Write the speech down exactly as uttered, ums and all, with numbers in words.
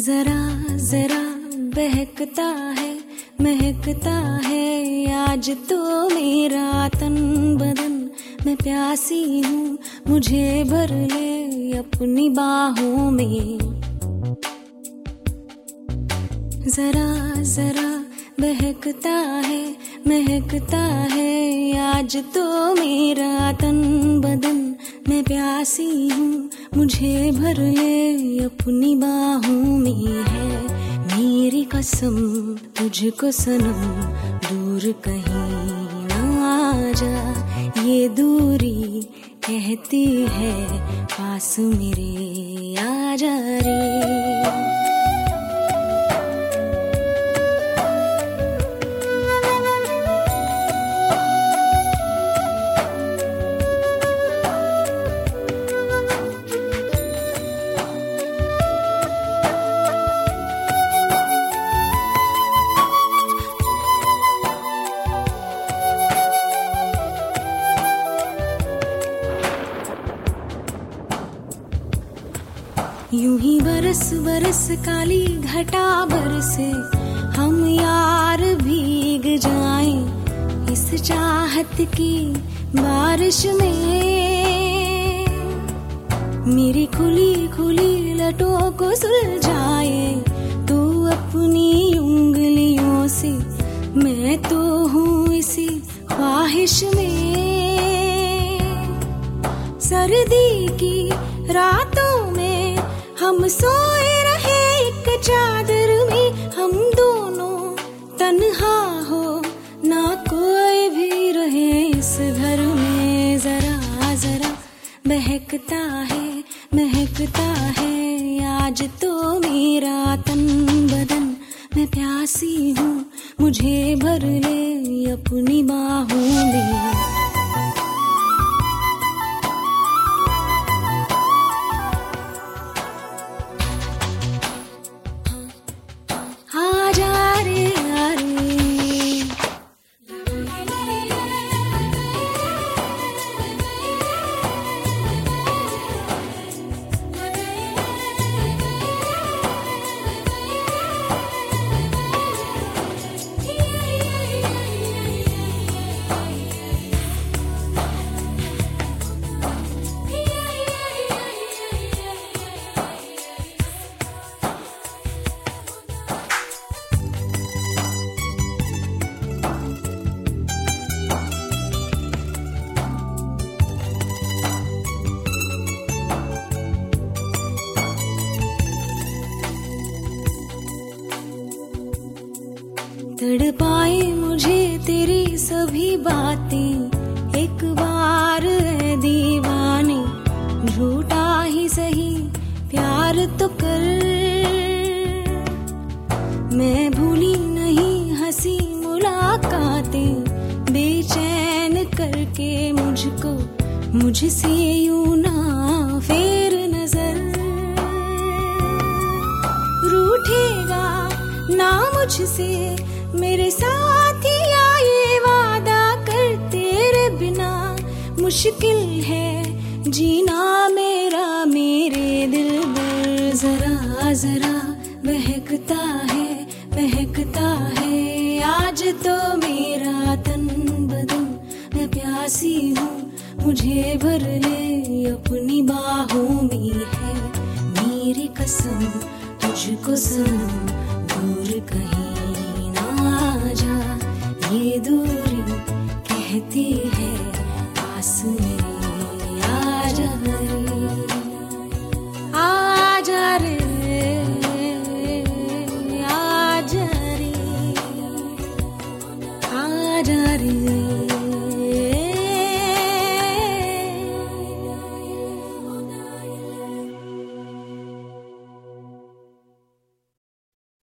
जरा जरा बहकता है महकता है आज तो मेरा तन बदन। मैं प्यासी हूँ मुझे भर ले अपनी बाहों में। जरा जरा बहकता है महकता है आज तो मेरा तन बदन। मैं प्यासी हूँ मुझे भर ले अपनी बाहों में। है मेरी कसम तुझको सनम दूर कहीं ना जा। ये दूरी कहती है पास मेरे आ जा रे। यूं ही बरस बरस काली घटा बरसे हम यार भीग जाएं इस चाहत की बारिश में। मेरी खुली खुली लटों को सुलझाए तू अपनी उंगलियों से। मैं तो हूँ इसी ख्वाहिश में। सर्दी की रातों में हम सोए रहे एक चादर में। हम दोनों तन्हा हो ना कोई भी रहे इस घर में। जरा जरा बहकता है महकता है आज तो मेरा तन बदन। मैं प्यासी हूँ मुझे भर ले अपनी बाहों में। तड़पाए मुझे तेरी सभी बातें एक बार है दीवाने। झूठा ही सही प्यार तो कर। मैं भूली नहीं हंसी मुलाकातें बेचैन करके मुझको मुझसे यूं ना फेर नजर। रूठेगा ना मुझसे मेरे साथिया ये वादा कर। तेरे बिना मुश्किल है जीना मेरा मेरे दिल में। जरा जरा बहकता है महकता है आज तो मेरा तन बदन। मैं प्यासी हूँ मुझे भर ले अपनी बाहों में। है मेरी कसम तुझको सनम